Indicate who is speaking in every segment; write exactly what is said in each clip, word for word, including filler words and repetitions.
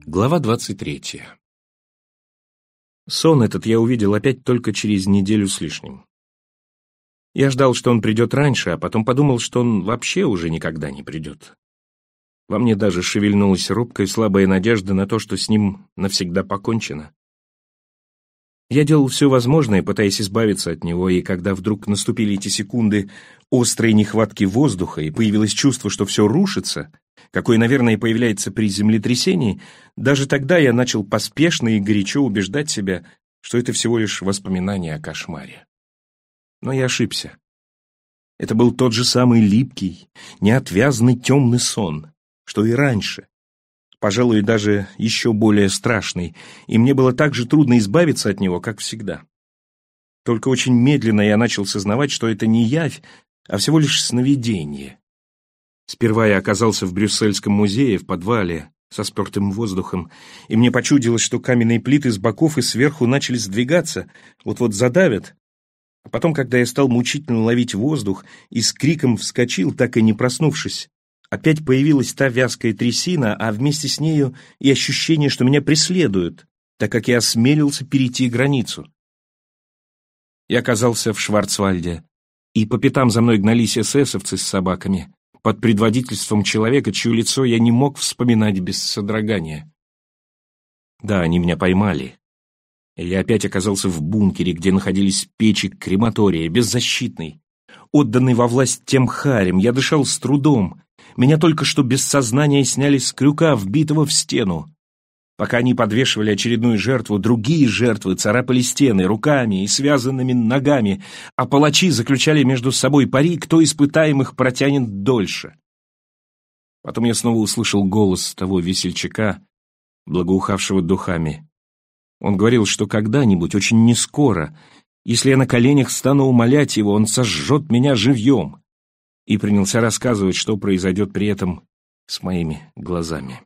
Speaker 1: Глава двадцать третья. Сон этот я увидел опять только через неделю с лишним. Я ждал, что он придет раньше, а потом подумал, что он вообще уже никогда не придет. Во мне даже шевельнулась робкая слабая надежда на то, что с ним навсегда покончено. Я делал все возможное, пытаясь избавиться от него, и когда вдруг наступили эти секунды острой нехватки воздуха и появилось чувство, что все рушится, какое, наверное, появляется при землетрясении, даже тогда я начал поспешно и горячо убеждать себя, что это всего лишь воспоминание о кошмаре. Но я ошибся. Это был тот же самый липкий, неотвязный темный сон, что и раньше. Пожалуй, даже еще более страшный, и мне было так же трудно избавиться от него, как всегда. Только очень медленно я начал сознавать, что это не явь, а всего лишь сновидение. Сперва я оказался в Брюссельском музее, в подвале, со спертым воздухом, и мне почудилось, что каменные плиты с боков и сверху начали сдвигаться, вот-вот задавят. А потом, когда я стал мучительно ловить воздух и с криком вскочил, так и не проснувшись, опять появилась та вязкая трясина, а вместе с нею и ощущение, что меня преследуют, так как я осмелился перейти границу. Я оказался в Шварцвальде, и по пятам за мной гнались эсэсовцы с собаками, под предводительством человека, чье лицо я не мог вспоминать без содрогания. Да, они меня поймали. И я опять оказался в бункере, где находились печи крематория, беззащитный, отданный во власть тем харям. Я дышал с трудом. Меня только что без сознания сняли с крюка, вбитого в стену. Пока они подвешивали очередную жертву, другие жертвы царапали стены руками и связанными ногами, а палачи заключали между собой пари, кто из пытаемых протянет дольше. Потом я снова услышал голос того весельчака, благоухавшего духами. Он говорил, что когда-нибудь, очень нескоро, если я на коленях стану умолять его, он сожжет меня живьем, и принялся рассказывать, что произойдет при этом с моими глазами.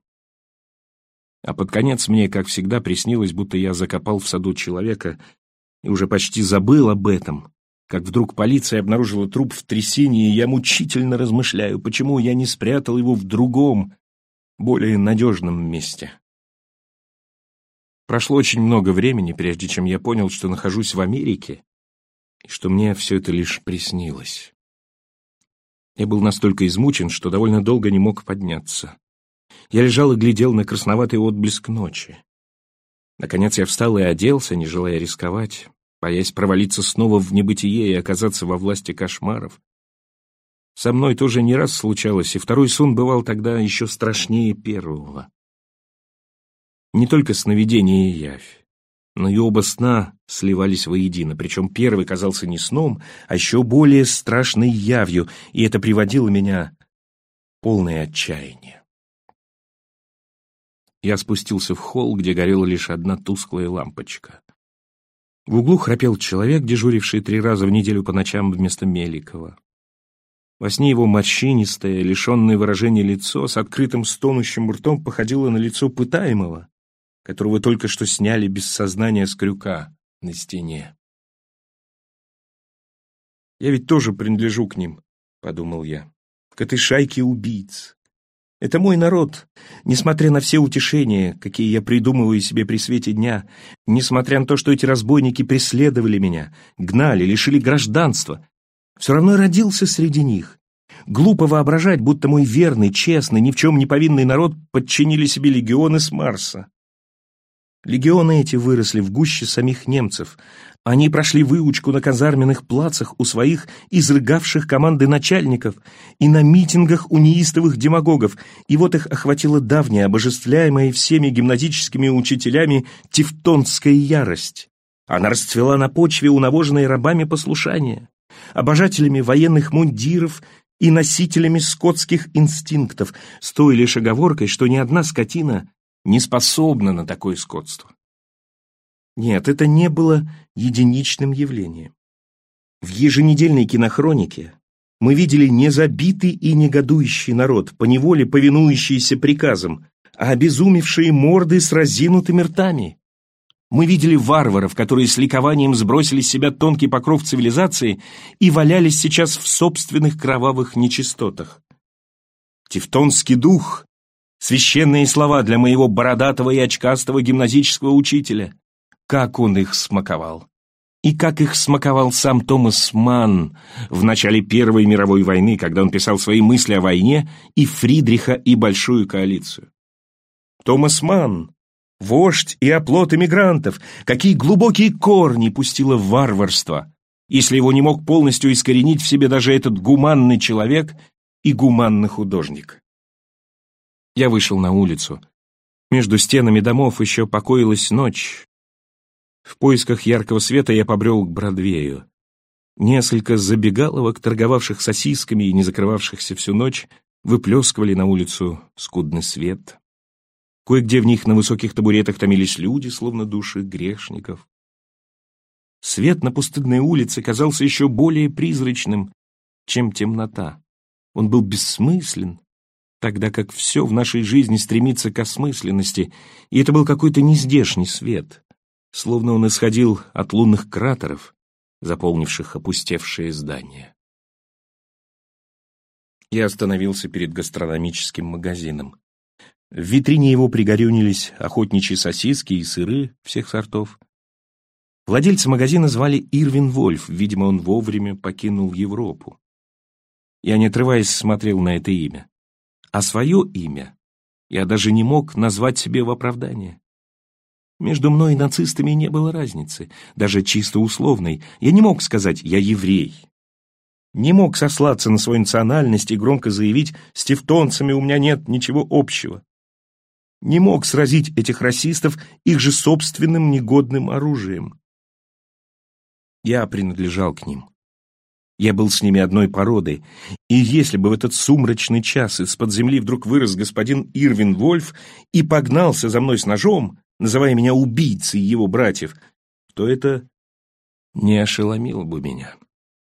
Speaker 1: А под конец мне, как всегда, приснилось, будто я закопал в саду человека и уже почти забыл об этом, как вдруг полиция обнаружила труп в трясине, и я мучительно размышляю, почему я не спрятал его в другом, более надежном месте. Прошло очень много времени, прежде чем я понял, что нахожусь в Америке, и что мне все это лишь приснилось. Я был настолько измучен, что довольно долго не мог подняться. Я лежал и глядел на красноватый отблеск ночи. Наконец я встал и оделся, не желая рисковать, боясь провалиться снова в небытие и оказаться во власти кошмаров. Со мной тоже не раз случалось, и второй сон бывал тогда еще страшнее первого. Не только сновидение и явь, но и оба сна сливались воедино, причем первый казался не сном, а еще более страшной явью, и это приводило меня в полное отчаяние. Я спустился в холл, где горела лишь одна тусклая лампочка. В углу храпел человек, дежуривший три раза в неделю по ночам вместо Меликова. Во сне его морщинистое, лишенное выражения лицо с открытым стонущим ртом походило на лицо пытаемого, которого только что сняли без сознания с крюка на стене. «Я ведь тоже принадлежу к ним», — подумал я, — «к этой шайке убийц. Это мой народ, несмотря на все утешения, какие я придумываю себе при свете дня, несмотря на то, что эти разбойники преследовали меня, гнали, лишили гражданства, все равно я родился среди них. Глупо воображать, будто мой верный, честный, ни в чем не повинный народ подчинили себе легионы с Марса. Легионы эти выросли в гуще самих немцев. Они прошли выучку на казарменных плацах у своих изрыгавших команды начальников и на митингах у неистовых демагогов, и вот их охватила давняя, обожествляемая всеми гимназическими учителями тевтонская ярость. Она расцвела на почве унавоженной рабами послушания, обожателями военных мундиров и носителями скотских инстинктов, с той лишь оговоркой, что ни одна скотина не способна на такое скотство. Нет, это не было единичным явлением. В еженедельной кинохронике мы видели не забитый и негодующий народ, поневоле повинующийся приказам, а обезумевшие морды с разинутыми ртами. Мы видели варваров, которые с ликованием сбросили с себя тонкий покров цивилизации и валялись сейчас в собственных кровавых нечистотах. Тевтонский дух Священные слова для моего бородатого и очкастого гимназического учителя. Как он их смаковал! И как их смаковал сам Томас Манн в начале Первой мировой войны, когда он писал свои мысли о войне и Фридриха, и Большую коалицию. Томас Манн, вождь и оплот эмигрантов, какие глубокие корни пустило варварство, если его не мог полностью искоренить в себе даже этот гуманный человек и гуманный художник. Я вышел на улицу. Между стенами домов еще покоилась ночь. В поисках яркого света я побрел к Бродвею. Несколько забегаловок, торговавших сосисками и не закрывавшихся всю ночь, выплескивали на улицу скудный свет. Кое-где в них на высоких табуретах томились люди, словно души грешников. Свет на пустынной улице казался еще более призрачным, чем темнота. Он был бессмыслен, тогда как все в нашей жизни стремится к осмысленности, и это был какой-то нездешний свет, словно он исходил от лунных кратеров, заполнивших опустевшие здания. Я остановился перед гастрономическим магазином. В витрине его пригорюнились охотничьи сосиски и сыры всех сортов. Владельца магазина звали Ирвин Вольф, видимо, он вовремя покинул Европу. Я, не отрываясь, смотрел на это имя. А свое имя я даже не мог назвать себе в оправдание. Между мной и нацистами не было разницы, даже чисто условной. Я не мог сказать «я еврей». Не мог сослаться на свою национальность и громко заявить «с тевтонцами у меня нет ничего общего». Не мог сразить этих расистов их же собственным негодным оружием. Я принадлежал к ним. Я был с ними одной породы, и если бы в этот сумрачный час из-под земли вдруг вырос господин Ирвин Вольф и погнался за мной с ножом, называя меня убийцей его братьев, то это не ошеломило бы меня.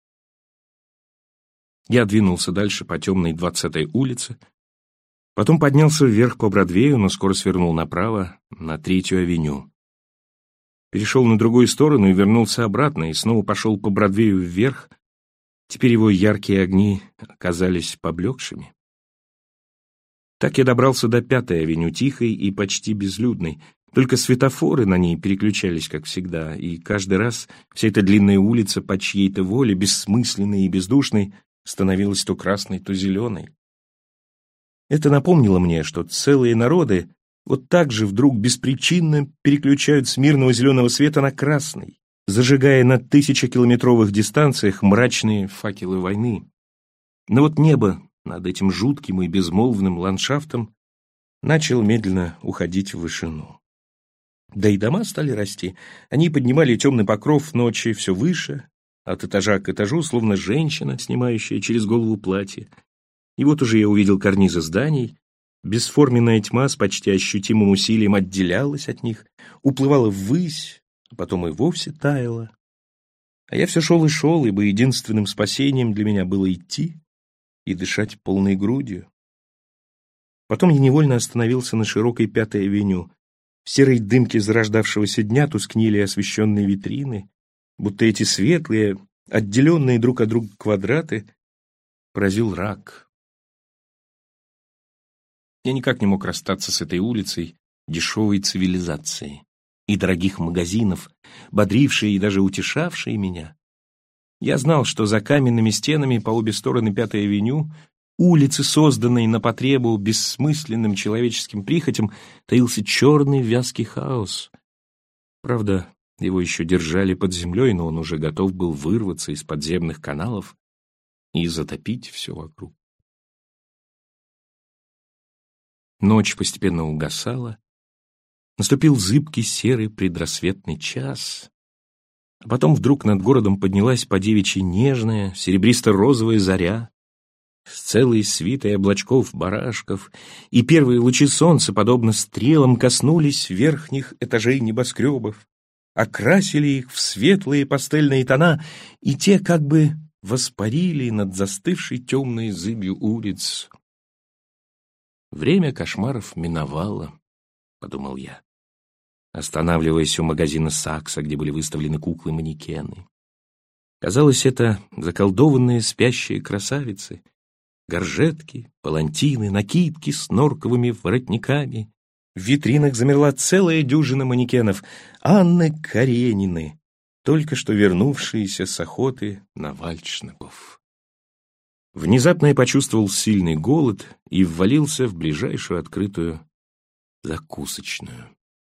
Speaker 1: Я двинулся дальше по темной двадцатой улице, потом поднялся вверх по Бродвею, но скоро свернул направо, на Третью авеню. Перешел на другую сторону и вернулся обратно, и снова пошел по Бродвею вверх. Теперь его яркие огни оказались поблекшими. Так я добрался до Пятой авеню, тихой и почти безлюдной. Только светофоры на ней переключались, как всегда, и каждый раз вся эта длинная улица по чьей-то воле, бессмысленной и бездушной, становилась то красной, то зеленой. Это напомнило мне, что целые народы вот так же вдруг беспричинно переключают с мирного зеленого света на красный, зажигая на тысячекилометровых дистанциях мрачные факелы войны. Но вот небо над этим жутким и безмолвным ландшафтом начало медленно уходить в вышину. Да и дома стали расти. Они поднимали темный покров ночи все выше, от этажа к этажу, словно женщина, снимающая через голову платье. И вот уже я увидел карнизы зданий. Бесформенная тьма с почти ощутимым усилием отделялась от них, уплывала ввысь, а потом и вовсе таяла. А я все шел и шел, ибо единственным спасением для меня было идти и дышать полной грудью. Потом я невольно остановился на широкой Пятой авеню. В серой дымке зарождавшегося дня тускнели освещенные витрины, будто эти светлые, отделенные друг от друга квадраты поразил рак. Я никак не мог расстаться с этой улицей дешевой цивилизации и дорогих магазинов, бодрившие и даже утешавшие меня. Я знал, что за каменными стенами по обе стороны Пятой авеню, улицы, созданной на потребу бессмысленным человеческим прихотям, таился черный вязкий хаос. Правда, его еще держали под землей, но он уже готов был вырваться из подземных каналов и затопить все вокруг. Ночь постепенно угасала. Наступил зыбкий серый предрассветный час, а потом вдруг над городом поднялась по девичьи нежная, серебристо-розовая заря с целой свитой облачков барашков, и первые лучи солнца, подобно стрелам, коснулись верхних этажей небоскребов, окрасили их в светлые пастельные тона, и те как бы воспарили над застывшей темной зыбью улиц. «Время кошмаров миновало», — подумал я, останавливаясь у магазина Сакса, где были выставлены куклы-манекены. Казалось, это заколдованные спящие красавицы, Горжетки, палантины, накидки с норковыми воротниками. В витринах замерла целая дюжина манекенов. Анны Каренины, только что вернувшиеся с охоты на вальдшнепов. Внезапно я почувствовал сильный голод и ввалился в ближайшую открытую закусочную.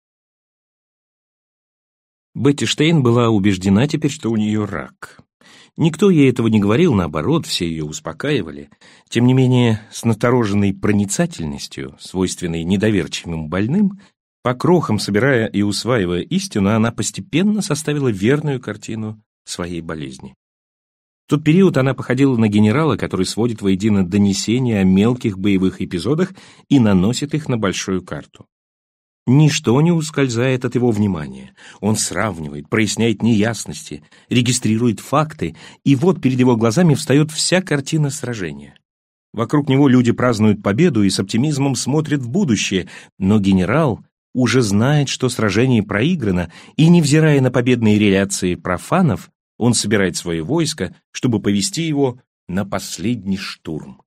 Speaker 1: Бетти Штейн была убеждена теперь, что у нее рак. Никто ей этого не говорил, наоборот, все ее успокаивали. Тем не менее, с настороженной проницательностью, свойственной недоверчивым больным, по крохам собирая и усваивая истину, она постепенно составила верную картину своей болезни. В тот период она походила на генерала, который сводит воедино донесения о мелких боевых эпизодах и наносит их на большую карту. Ничто не ускользает от его внимания. Он сравнивает, проясняет неясности, регистрирует факты, и вот перед его глазами встает вся картина сражения. Вокруг него люди празднуют победу и с оптимизмом смотрят в будущее, но генерал уже знает, что сражение проиграно, и, невзирая на победные реляции профанов, он собирает свое войско, чтобы повести его на последний штурм.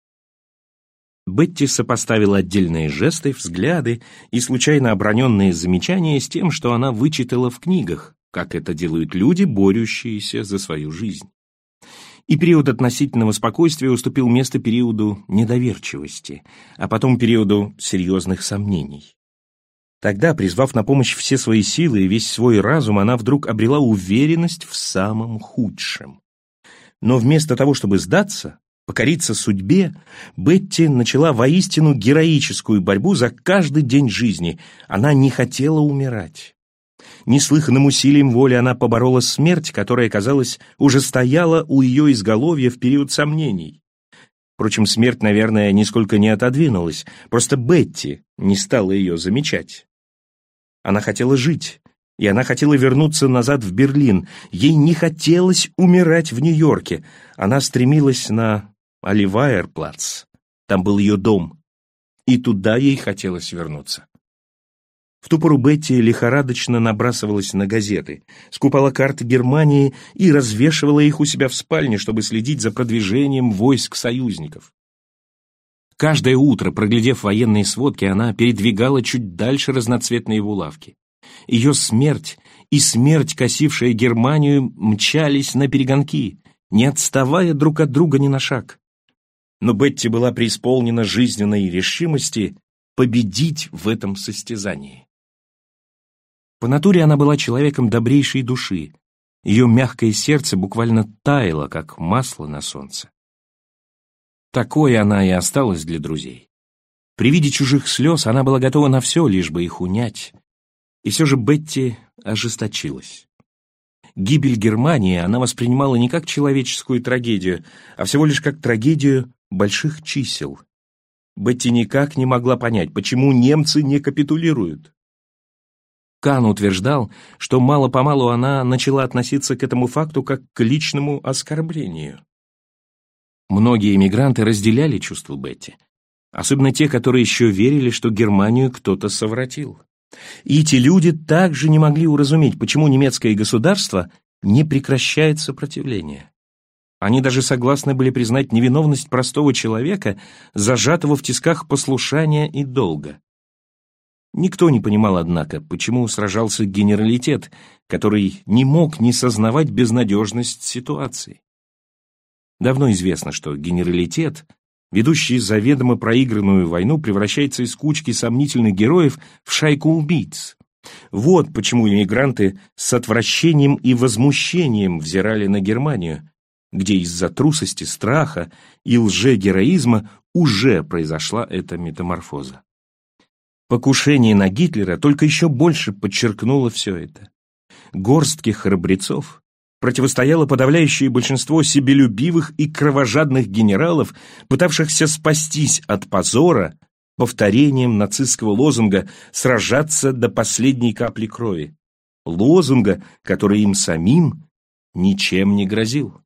Speaker 1: Бетти сопоставила отдельные жесты, взгляды и случайно оброненные замечания с тем, что она вычитала в книгах, как это делают люди, борющиеся за свою жизнь. И период относительного спокойствия уступил место периоду недоверчивости, а потом периоду серьезных сомнений. Тогда, призвав на помощь все свои силы и весь свой разум, она вдруг обрела уверенность в самом худшем. Но вместо того, чтобы сдаться, покориться судьбе, Бетти начала воистину героическую борьбу за каждый день жизни. Она не хотела умирать. Неслыханным усилием воли она поборола смерть, которая, казалось, уже стояла у ее изголовья в период сомнений. Впрочем, смерть, наверное, нисколько не отодвинулась, просто Бетти не стала ее замечать. Она хотела жить, и она хотела вернуться назад в Берлин. Ей не хотелось умирать в Нью-Йорке. Она стремилась на Оливайер-плац. Там был ее дом, и туда ей хотелось вернуться. В ту пору Бетти лихорадочно набрасывалась на газеты, скупала карты Германии и развешивала их у себя в спальне, чтобы следить за продвижением войск союзников. Каждое утро, проглядев военные сводки, она передвигала чуть дальше разноцветные булавки. Ее смерть и смерть, косившая Германию, мчались наперегонки, не отставая друг от друга ни на шаг. Но Бетти была преисполнена жизненной решимости победить в этом состязании. По натуре она была человеком добрейшей души. Ее мягкое сердце буквально таяло, как масло на солнце. Такой она и осталась для друзей. При виде чужих слез она была готова на все, лишь бы их унять. И все же Бетти ожесточилась. Гибель Германии она воспринимала не как человеческую трагедию, а всего лишь как трагедию больших чисел. Бетти никак не могла понять, почему немцы не капитулируют. Кан утверждал, что мало-помалу она начала относиться к этому факту как к личному оскорблению. Многие эмигранты разделяли чувства Бетти, особенно те, которые еще верили, что Германию кто-то совратил. И эти люди также не могли уразуметь, почему немецкое государство не прекращает сопротивление. Они даже согласны были признать невиновность простого человека, зажатого в тисках послушания и долга. Никто не понимал, однако, почему сражался генералитет, который не мог не сознавать безнадежность ситуации. Давно известно, что генералитет, ведущий заведомо проигранную войну, превращается из кучки сомнительных героев в шайку убийц. Вот почему эмигранты с отвращением и возмущением взирали на Германию, где из-за трусости, страха и лжегероизма уже произошла эта метаморфоза. Покушение на Гитлера только еще больше подчеркнуло все это. Горстке храбрецов противостояло подавляющее большинство себелюбивых и кровожадных генералов, пытавшихся спастись от позора повторением нацистского лозунга «сражаться до последней капли крови», лозунга, который им самим ничем не грозил.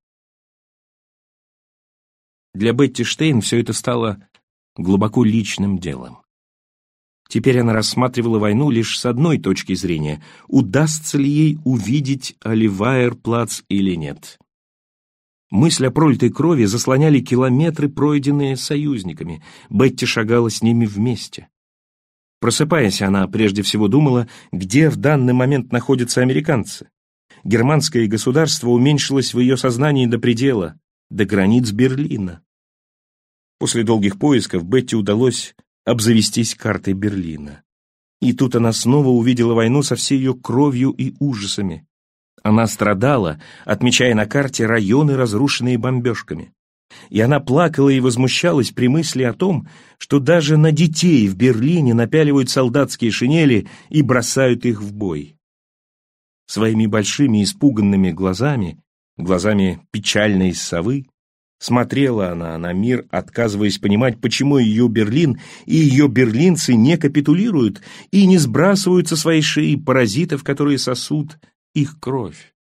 Speaker 1: Для Бетти Штейн все это стало глубоко личным делом. Теперь она рассматривала войну лишь с одной точки зрения: удастся ли ей увидеть Оливайер-плац или нет. Мысль о пролитой крови заслоняли километры, пройденные союзниками. Бетти шагала с ними вместе. Просыпаясь, она прежде всего думала, где в данный момент находятся американцы. Германское государство уменьшилось в ее сознании до предела, до границ Берлина. После долгих поисков Бетти удалось обзавестись картой Берлина. И тут она снова увидела войну со всей ее кровью и ужасами. Она страдала, отмечая на карте районы, разрушенные бомбежками. И она плакала и возмущалась при мысли о том, что даже на детей в Берлине напяливают солдатские шинели и бросают их в бой. Своими большими испуганными глазами, глазами печальной совы, смотрела она на мир, отказываясь понимать, почему ее Берлин и ее берлинцы не капитулируют и не сбрасывают со своей шеи паразитов, которые сосут их кровь.